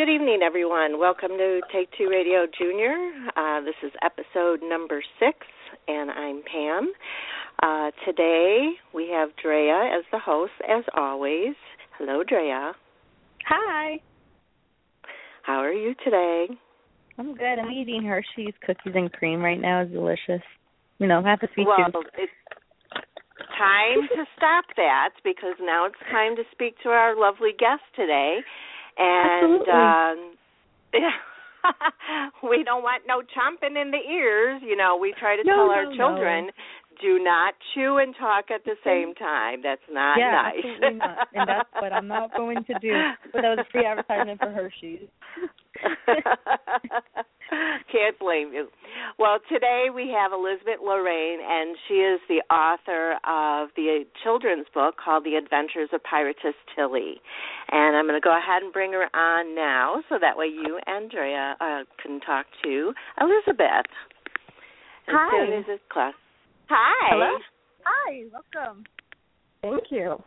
Good evening, everyone. Welcome to Take Two Radio Junior. This is episode number 6, and I'm Pam. Today we have Drea as the host, as always. Hello, Drea. Hi. How are you today? I'm good. I'm eating Hershey's cookies and cream right now. It's delicious. You know, have a sweet tooth. Well, it's time to stop that because now it's time to speak to our lovely guest today. And we don't want no chomping in the ears. You know, we try to tell our children, do not chew and talk at the same time. That's not nice. Absolutely not. And that's what I'm not going to do. But that was a free advertisement for Hershey's. Can't blame you. Well, today we have Elizabeth Lorraine, and she is the author of the children's book called The Adventures of Piratess Tilly. And I'm going to go ahead and bring her on now so that way you, Andrea, can talk to Elizabeth. Hi. As soon as it's class. Hi. Hello. Hi. Welcome. Thank you.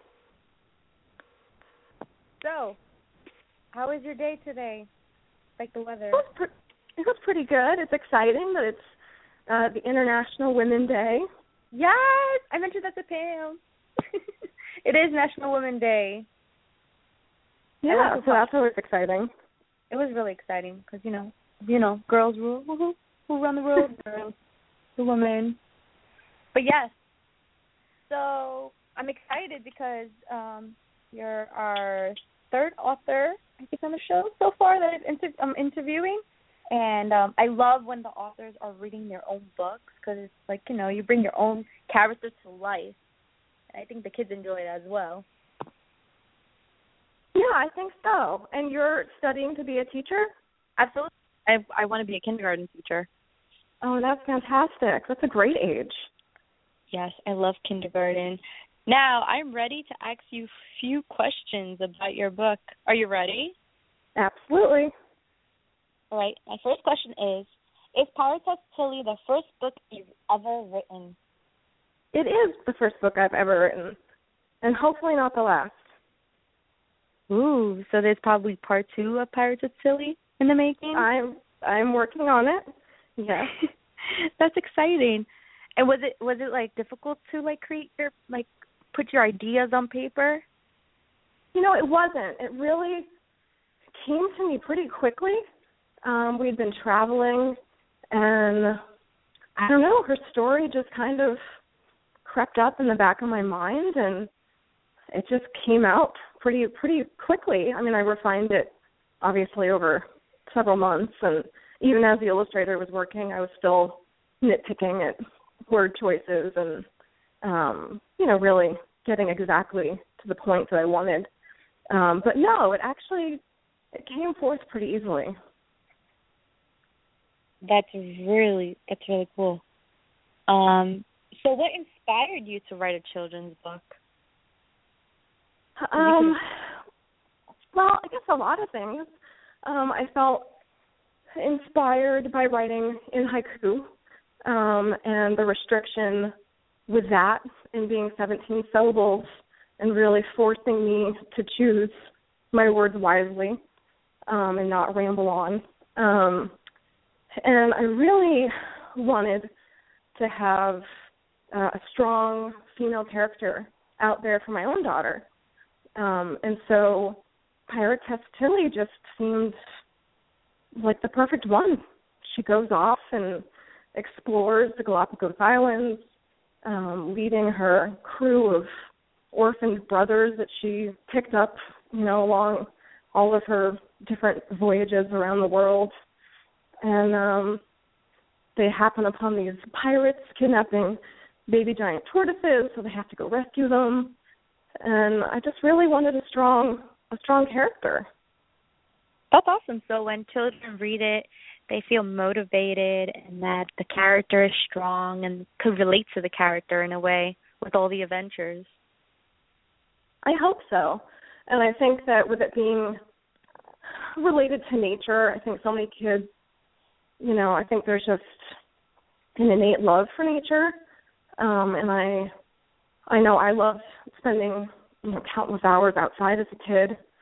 So, how was your day today? Like the weather? It was pretty good. It's exciting that it's the International Women's Day. Yes! I mentioned that to Pam. It is National Women's Day. Yeah, so that's always exciting. It was really exciting because, you know, girls rule. Who run the world? Girls. The women. But yes. So I'm excited because you're our third author, I think, on the show so far that I'm interviewing. And I love when the authors are reading their own books because it's like, you know, you bring your own characters to life. And I think the kids enjoy it as well. Yeah, I think so. And you're studying to be a teacher? Absolutely. I want to be a kindergarten teacher. Oh, that's fantastic. That's a great age. Yes, I love kindergarten. Now, I'm ready to ask you a few questions about your book. Are you ready? Absolutely. All right. My first question is Piratess Tilly the first book you've ever written? It is the first book I've ever written, and hopefully not the last. Ooh, so there's probably part 2 of Piratess Tilly in the making? I'm working on it. Yes. That's exciting. And was it like difficult to like create your put your ideas on paper? You know, it wasn't. It really came to me pretty quickly. We'd been traveling, and I don't know, her story just kind of crept up in the back of my mind, and it just came out pretty quickly. I mean, I refined it, obviously, over several months, and even as the illustrator was working, I was still nitpicking at word choices and, you know, really getting exactly to the point that I wanted. But no, it came forth pretty easily. That's really cool. So what inspired you to write a children's book? Well, I guess a lot of things. I felt inspired by writing in haiku, and the restriction with that and being 17 syllables and really forcing me to choose my words wisely and not ramble on. And I really wanted to have a strong female character out there for my own daughter. And so Piratess Tilly just seemed like the perfect one. She goes off and explores the Galapagos Islands, leading her crew of orphaned brothers that she picked up, you know, along all of her different voyages around the world. And they happen upon these pirates kidnapping baby giant tortoises, so they have to go rescue them. And I just really wanted a strong character. That's awesome. So when children read it, they feel motivated and that the character is strong and could relate to the character in a way with all the adventures. I hope so. And I think that with it being related to nature, I think so many kids, you know, I think there's just an innate love for nature. And I know I loved spending, you know, countless hours outside as a kid.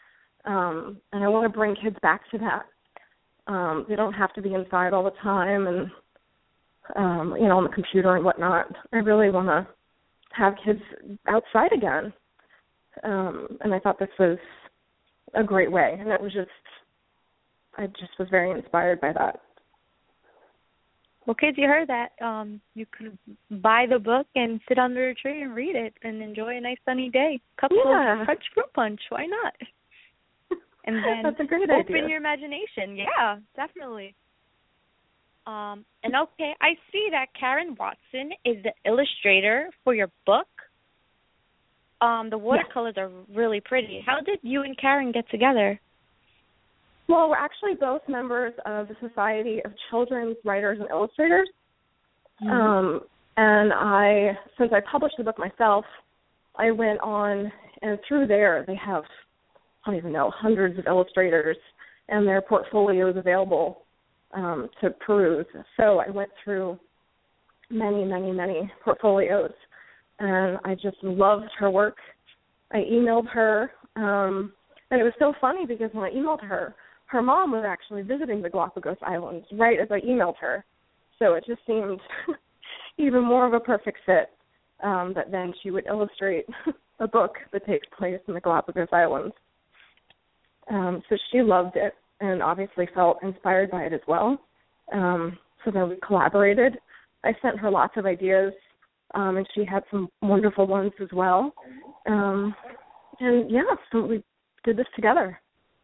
And I want to bring kids back to that. They don't have to be inside all the time and, on the computer and whatnot. I really want to have kids outside again. And I thought this was a great way. And I just was very inspired by that. Well, kids, you heard that. You could buy the book and sit under a tree and read it and enjoy a nice sunny day. Cup of fruit punch. Why not? And then that's a great open idea. your imagination. Yeah, definitely. And okay, I see that Karen Watson is the illustrator for your book. The watercolors are really pretty. How did you and Karen get together? Well, we're actually both members of the Society of Children's Writers and Illustrators. Mm-hmm. And since I published the book myself, I went on, and through there they have, I don't even know, hundreds of illustrators and their portfolios available to peruse. So I went through many, many, many portfolios, and I just loved her work. I emailed her, and it was so funny because when I emailed her, her mom was actually visiting the Galapagos Islands right as I emailed her. So it just seemed even more of a perfect fit that then she would illustrate a book that takes place in the Galapagos Islands. So she loved it and obviously felt inspired by it as well. So then we collaborated. I sent her lots of ideas, and she had some wonderful ones as well. And so we did this together.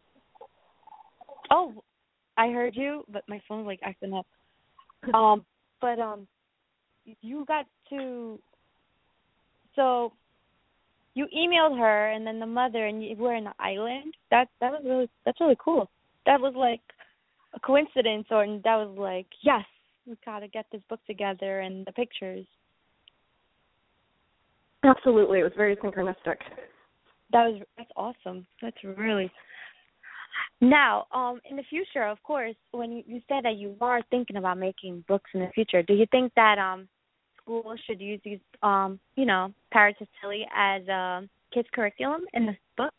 Oh, I heard you, but my phone was acting up. But you got to. So you emailed her, and then the mother, and you were in the island. That's really cool. That was like a coincidence, or that was like, yes, we gotta get this book together and the pictures. Absolutely, it was very synchronistic. That's awesome. That's really. Now, in the future, of course, when you said that you are thinking about making books in the future, do you think that schools should use these, Parrots of Tilly as kids' curriculum in the book?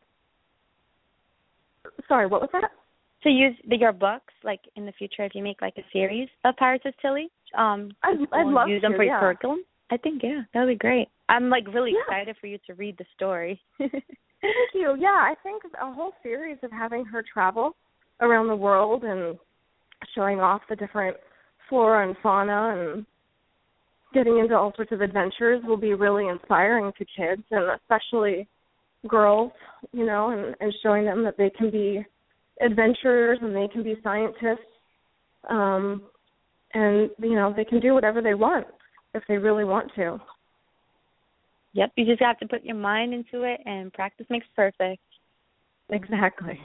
Sorry, what was that? To use your books, like in the future, if you make like a series of Parrots of Tilly, I'd love use them to, for your curriculum. I think, that would be great. I'm really excited for you to read the story. Thank you. Yeah, I think a whole series of having her travel around the world and showing off the different flora and fauna and getting into all sorts of adventures will be really inspiring to kids, and especially girls, and showing them that they can be adventurers and they can be scientists, and, they can do whatever they want if they really want to. Yep, you just have to put your mind into it, and practice makes perfect. Exactly.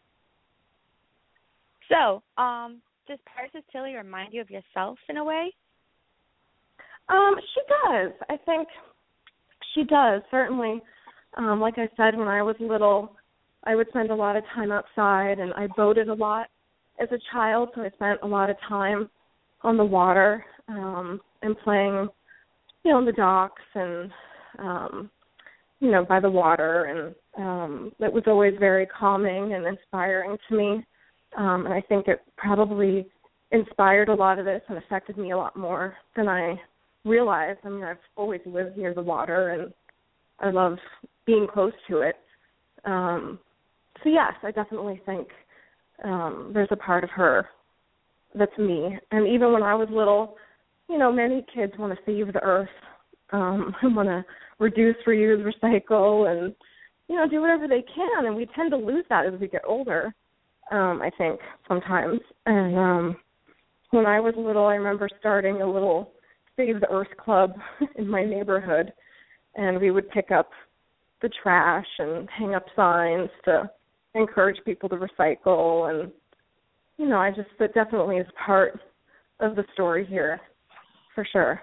So, does Parrots of Tilly remind you of yourself in a way? She does. I think she does, certainly. Like I said, when I was little, I would spend a lot of time outside, and I boated a lot as a child, so I spent a lot of time on the water and playing, on the docks and by the water, and it was always very calming and inspiring to me. And I think it probably inspired a lot of this and affected me a lot more than I realized. I mean, I've always lived near the water, and I love being close to it. So yes, I definitely think there's a part of her that's me. And even when I was little, many kids want to save the earth, want to reduce, reuse, recycle, and, do whatever they can. And we tend to lose that as we get older, I think, sometimes. And when I was little, I remember starting a little Save the Earth club in my neighborhood, and we would pick up the trash and hang up signs to encourage people to recycle. And, that definitely is part of the story here, for sure.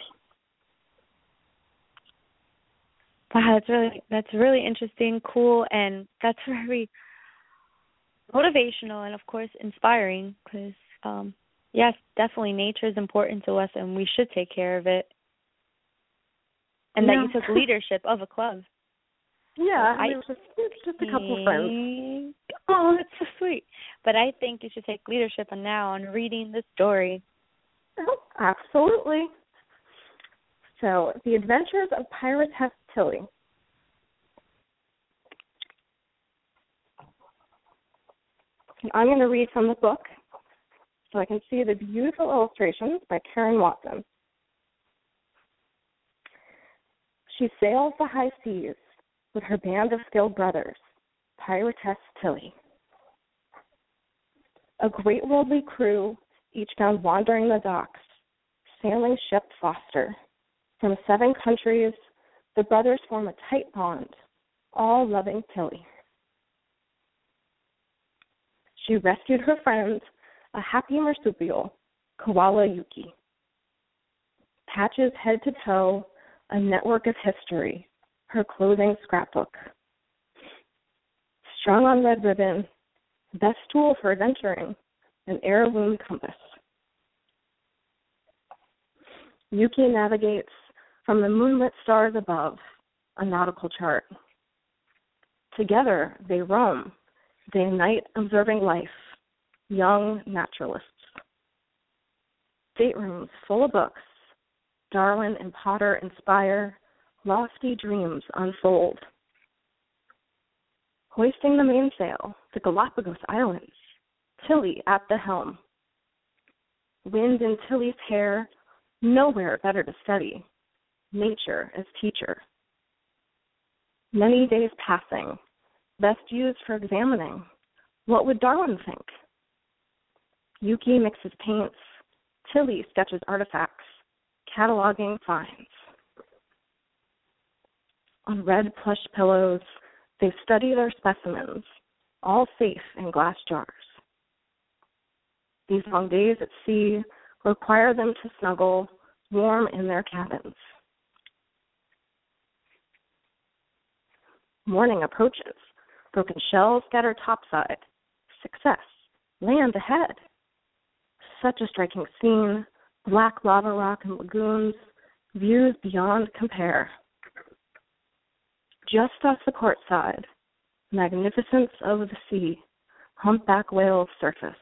Wow, that's really interesting, cool, and that's very motivational and, of course, inspiring because, yes, definitely nature is important to us and we should take care of it. And that you took leadership of a club. Yeah, I mean, just a couple of friends. Oh, that's so sweet. But I think you should take leadership now on reading the story. Oh, absolutely. So, The Adventures of Pirates Tilly. And I'm going to read from the book so I can see the beautiful illustrations by Karen Watson. She sails the high seas with her band of skilled brothers, Piratess Tilly. A great worldly crew, each found wandering the docks, sailing ship Foster. From 7 countries, the brothers form a tight bond, all loving Tilly. She rescued her friend, a happy marsupial, Koala Yuki. Patches head to toe, a network of history, her clothing scrapbook. Strung on red ribbon, best tool for adventuring, an heirloom compass. Yuki navigates from the moonlit stars above, a nautical chart. Together they roam, day and night observing life, young naturalists. Staterooms full of books, Darwin and Potter inspire, lofty dreams unfold. Hoisting the mainsail, the Galapagos Islands, Tilly at the helm. Wind in Tilly's hair, nowhere better to study, nature as teacher. Many days passing, best used for examining. What would Darwin think? Yuki mixes paints, Tilly sketches artifacts, cataloging finds. On red plush pillows, they study their specimens, all safe in glass jars. These long days at sea require them to snuggle, warm in their cabins. Morning approaches. Broken shells scatter topside. Success. Land ahead. Such a striking scene. Black lava rock and lagoons. Views beyond compare. Just off the port side. Magnificence of the sea. Humpback whale surface.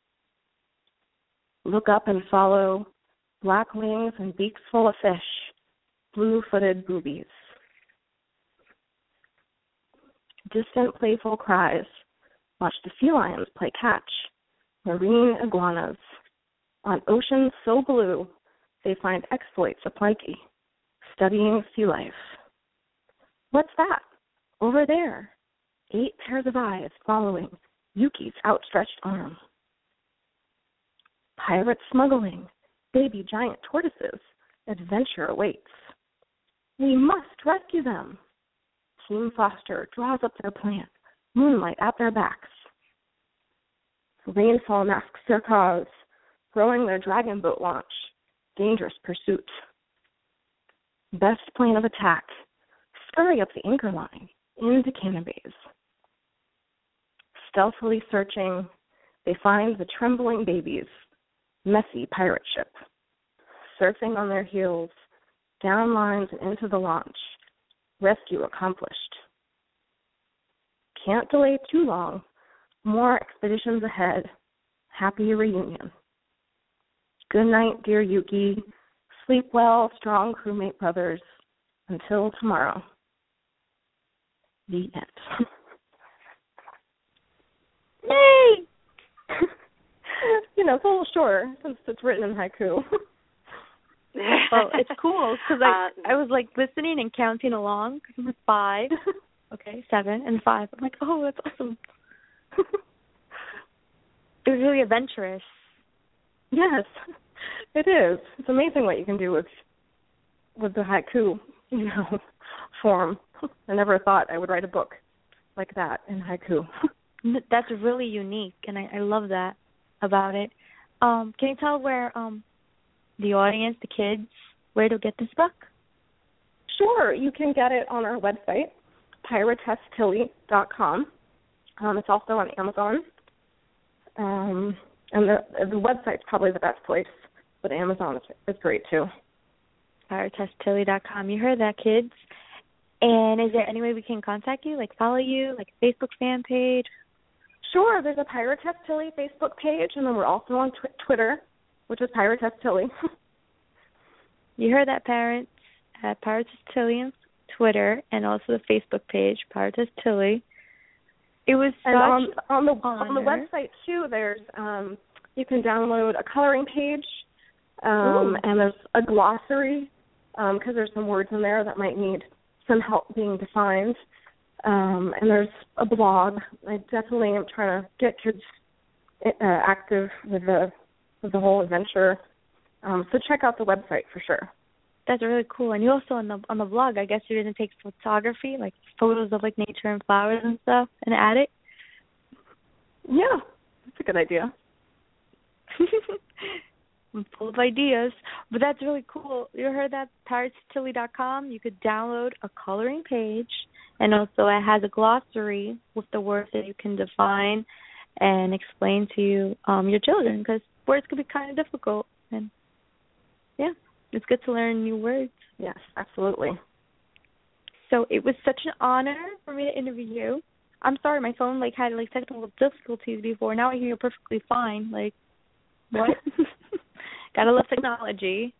Look up and follow. Black wings and beaks full of fish. Blue-footed boobies. Distant playful cries. Watch the sea lions play catch. Marine iguanas. On oceans so blue, they find exploits aplenty. Studying sea life. What's that? Over there. 8 pairs of eyes following Yuki's outstretched arm. Pirate smuggling. Baby giant tortoises. Adventure awaits. We must rescue them. Team Foster draws up their plan, moonlight at their backs. Rainfall masks their cause, rowing their dragon boat launch, dangerous pursuit. Best plan of attack, scurry up the anchor line, into cannon bays. Stealthily searching, they find the trembling babies, messy pirate ship. Surfing on their heels, down lines and into the launch. Rescue accomplished. Can't delay too long. More expeditions ahead. Happy reunion. Good night, dear Yuki. Sleep well, strong crewmate brothers. Until tomorrow. The end. Yay! It's a little shorter since it's written in haiku. Well, it's cool because I was like listening and counting along because I'm like 5, okay, 7 and 5. I'm like, oh, that's awesome. It was really adventurous. Yes, it is. It's amazing what you can do with the haiku, form. I never thought I would write a book like that in haiku. That's really unique, and I love that about it. Can you tell where the audience, the kids, where to get this book? Sure. You can get it on our website, piratesstilly.com. It's also on Amazon. And the website's probably the best place, but Amazon is great too. piratesstilly.com. You heard that, kids. And is there any way we can contact you, like follow you, like a Facebook fan page? Sure, there's a Pyrotess Tilly Facebook page, and then we're also on Twitter, which is Pyrotess Tilly. You heard that, parents, at Pyrotess Tilly on Twitter, and also the Facebook page, Pyrotess Tilly. It was such on the website too. There's you can download a coloring page, and there's a glossary because there's some words in there that might need some help being defined. And there's a blog. I definitely am trying to get kids active with the whole adventure. So check out the website for sure. That's really cool. And you also on the blog, I guess you're gonna take photography, like photos of like nature and flowers and stuff, and add it. Yeah, that's a good idea. I'm full of ideas, but that's really cool. You heard that? PyroTessTilly.com. You could download a coloring page, and also it has a glossary with the words that you can define and explain to your children, because words can be kind of difficult. And yeah, it's good to learn new words. Yes, absolutely. So it was such an honor for me to interview you. I'm sorry, my phone had technical difficulties before. Now I hear you perfectly fine. What? Gotta love technology.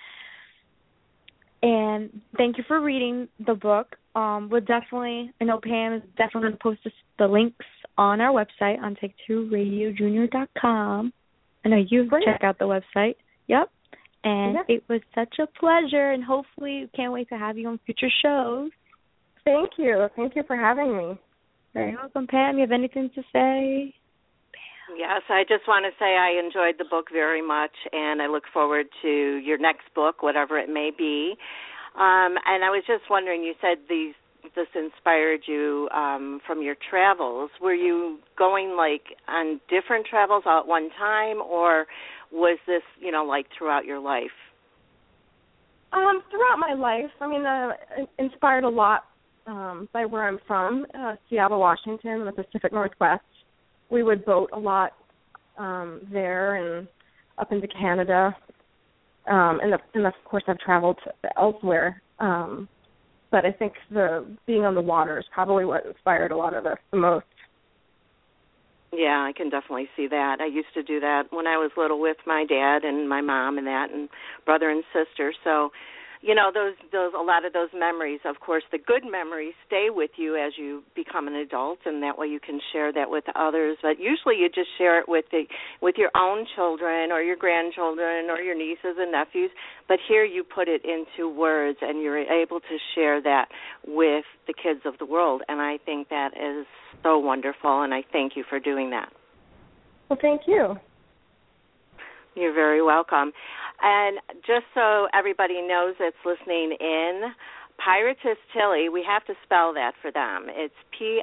And thank you for reading the book. We'll definitely, I know Pam is definitely going to post the links on our website on Take2RadioJunior.com. I know you check out the website. Yep. And It was such a pleasure, and hopefully can't wait to have you on future shows. Thank you. Thank you for having me. Very welcome, Pam. You have anything to say? Yes, I just want to say I enjoyed the book very much, and I look forward to your next book, whatever it may be. And I was just wondering, you said this inspired you from your travels. Were you going on different travels all at one time, or was this throughout your life? Throughout my life. I mean, inspired a lot by where I'm from, Seattle, Washington, in the Pacific Northwest. We would boat a lot there and up into Canada. And of course, I've traveled elsewhere. But I think being on the water is probably what inspired a lot of this the most. Yeah, I can definitely see that. I used to do that when I was little with my dad and my mom and brother and sister. So, those a lot of those memories, of course, the good memories stay with you as you become an adult, and that way you can share that with others. But usually you just share it with your own children or your grandchildren or your nieces and nephews. But here you put it into words, and you're able to share that with the kids of the world. And I think that is so wonderful, and I thank you for doing that. Well, thank you. You're very welcome. And just so everybody knows that's listening in, Pyrotess Tilly, we have to spell that for them. It's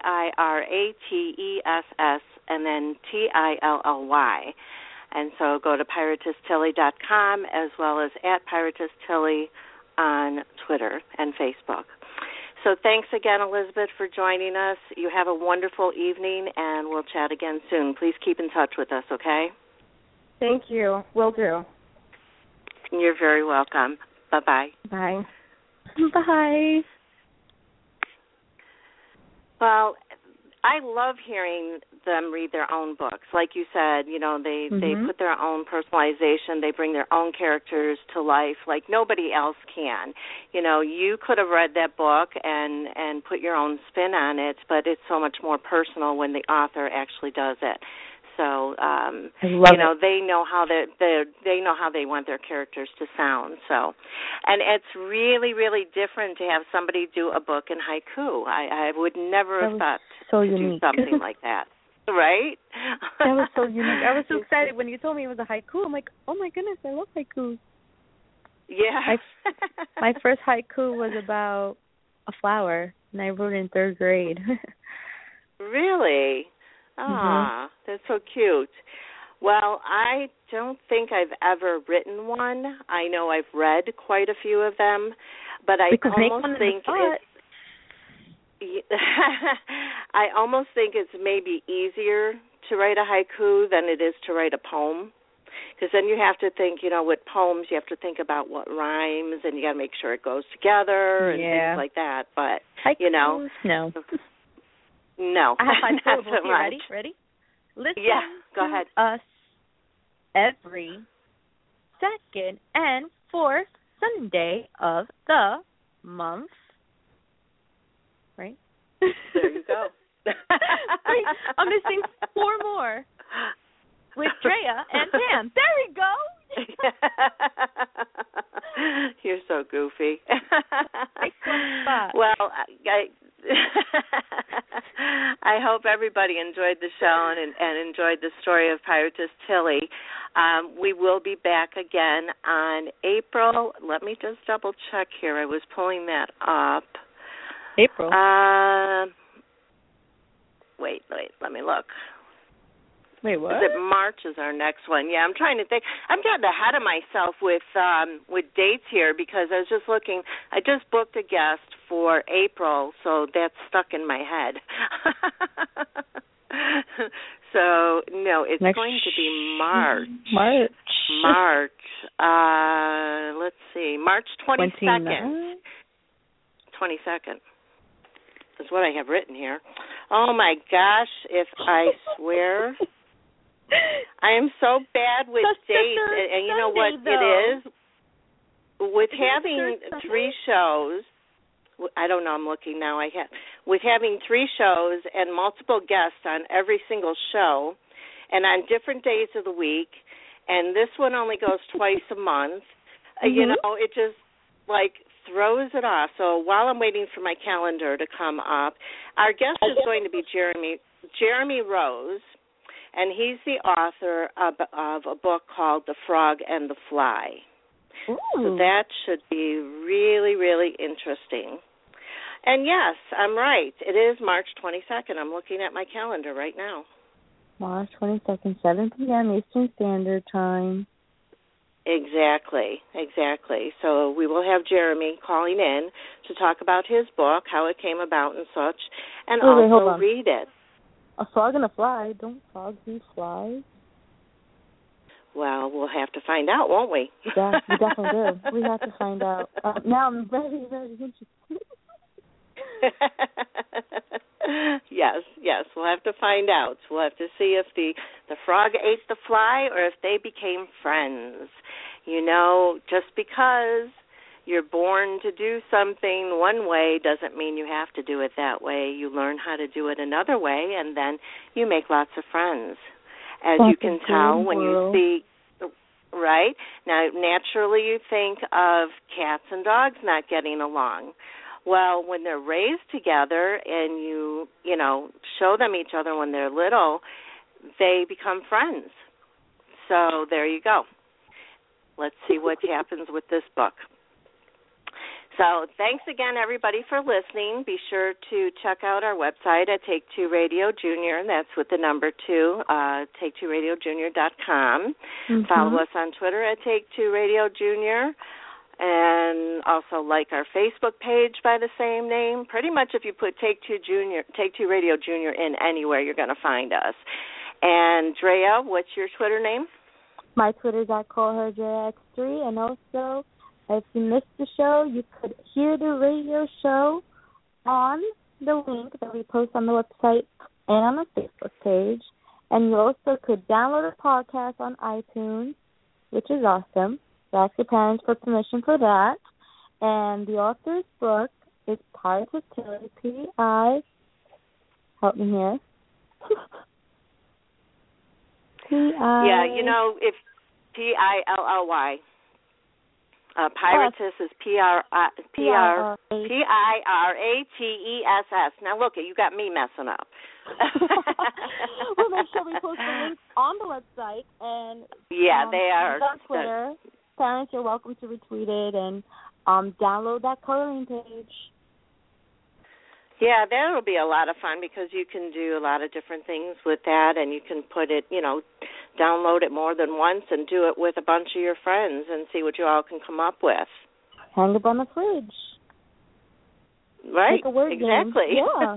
Piratess and then Tilly. And so go to PyroTessTilly.com as well as at Pyrotess Tilly on Twitter and Facebook. So thanks again, Elizabeth, for joining us. You have a wonderful evening, and we'll chat again soon. Please keep in touch with us, okay? Thank you. Will do. You're very welcome. Bye-bye. Bye. Bye. Well, I love hearing them read their own books. Like you said, they put their own personalization. They bring their own characters to life like nobody else can. You could have read that book and put your own spin on it, but it's so much more personal when the author actually does it. So, they know how they know how they want their characters to sound. So, and it's really, really different to have somebody do a book in haiku. I would never have thought to do something like that. Right? That was so unique. I was so excited when you told me it was a haiku. I'm like, oh my goodness, I love haiku. Yeah. My first haiku was about a flower, and I wrote it in 3rd grade. Really? That's so cute. Well, I don't think I've ever written one. I know I've read quite a few of them, but I almost think I almost think it's maybe easier to write a haiku than it is to write a poem. Because then you have to think, with poems, you have to think about what rhymes, and you got to make sure it goes together and things like that. But, no. No. I have 5 not syllables so here. much. Ready? Listen go to ahead. us every second and fourth Sunday of the month. Right? There you go. Wait, I'm missing 4 more. With Drea and Pam. There we go. You're so goofy. Spot. Well, I hope everybody enjoyed the show and enjoyed the story of Piratess Tilly. We will be back again on April. Let me just double check here. I was pulling that up. April. Wait. Let me look. Wait, what? Is it March is our next one? Yeah, I'm trying to think. I'm getting ahead of myself with dates here because I was just looking. I just booked a guest for April, so that's stuck in my head. So, no, it's going to be March. March. Let's see. March 22nd. 22nd is what I have written here. Oh, my gosh, if I swear. I am so bad with dates, and you know what it is? With having 3 shows, I don't know, I'm looking now. With having 3 shows and multiple guests on every single show, and on different days of the week, and this one only goes twice a month, it just, throws it off. So while I'm waiting for my calendar to come up, our guest is going to be Jeremy Rose, and he's the author of a book called The Frog and the Fly. Ooh. So that should be really, really interesting. And yes, I'm right. It is March 22nd. I'm looking at my calendar right now. March 22nd, 7 p.m. Eastern Standard Time. Exactly. So we will have Jeremy calling in to talk about his book, how it came about and such, and also read it. A frog and a fly. Don't frogs do flies? Well, we'll have to find out, won't we? Yeah, we definitely do. We have to find out. Now I'm very, very interested. Yes, we'll have to find out. We'll have to see if the frog ate the fly or if they became friends. Just because you're born to do something one way doesn't mean you have to do it that way. You learn how to do it another way, and then you make lots of friends. As you can tell when you see, right? Now, naturally you think of cats and dogs not getting along. Well, when they're raised together and you show them each other when they're little, they become friends. So there you go. Let's see what happens with this book. So thanks again, everybody, for listening. Be sure to check out our website at Take-Two Radio Junior, and that's with the number 2, take2radiojunior.com. Mm-hmm. Follow us on Twitter at Take-Two Radio Junior, and also like our Facebook page by the same name. Pretty much if you put Take-Two Radio Junior in anywhere, you're going to find us. And Drea, what's your Twitter name? My Twitter is at CallHerDreaX3, and also if you missed the show, you could hear the radio show on the link that we post on the website and on the Facebook page. And you also could download a podcast on iTunes, which is awesome. Ask your parents for permission for that. And the author's book is Piratess Tilly, P-I, help me here. P-I. Yeah, if P-I-L-L-Y. Piratess is P-I-R-A-T-E-S-S. Now, look, you got me messing up. We'll make sure we post the links on the website. And they are. On Twitter. Parents are welcome to retweet it and download that coloring page. Yeah, that'll be a lot of fun because you can do a lot of different things with that, and you can put it, download it more than once and do it with a bunch of your friends and see what you all can come up with. Hang up on the fridge. Right, like a word exactly. Game. Yeah.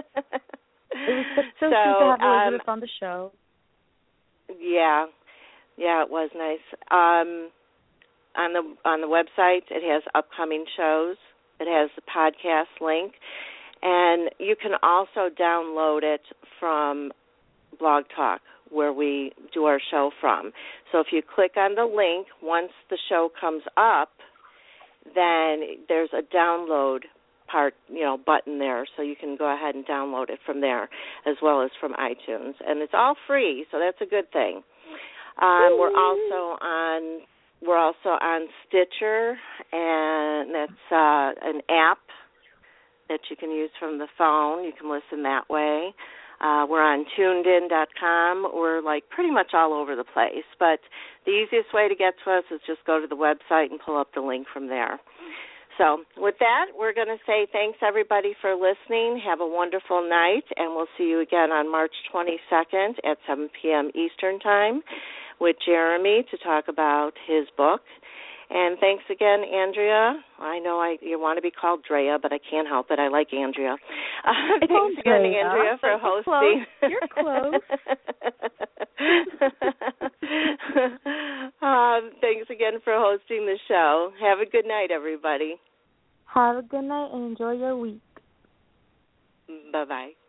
It was so sweet to have Elizabeth on the show. Yeah. Yeah, it was nice. On the website, it has upcoming shows. It has the podcast link, and you can also download it from Blog Talk, where we do our show from. So if you click on the link, once the show comes up, then there's a download part, button there, so you can go ahead and download it from there, as well as from iTunes, and it's all free, so that's a good thing. We're also on Stitcher, and that's an app that you can use from the phone. You can listen that way. We're on tunedin.com. We're pretty much all over the place, but the easiest way to get to us is just go to the website and pull up the link from there. So with that, we're going to say thanks, everybody, for listening. Have a wonderful night, and we'll see you again on March 22nd at 7 p.m. Eastern Time with Jeremy to talk about his book. And thanks again, Andrea. I know you want to be called Drea, but I can't help it. I like Andrea. Thanks again, Andrea, for hosting. You're close. Thanks again for hosting the show. Have a good night, everybody. Have a good night and enjoy your week. Bye-bye.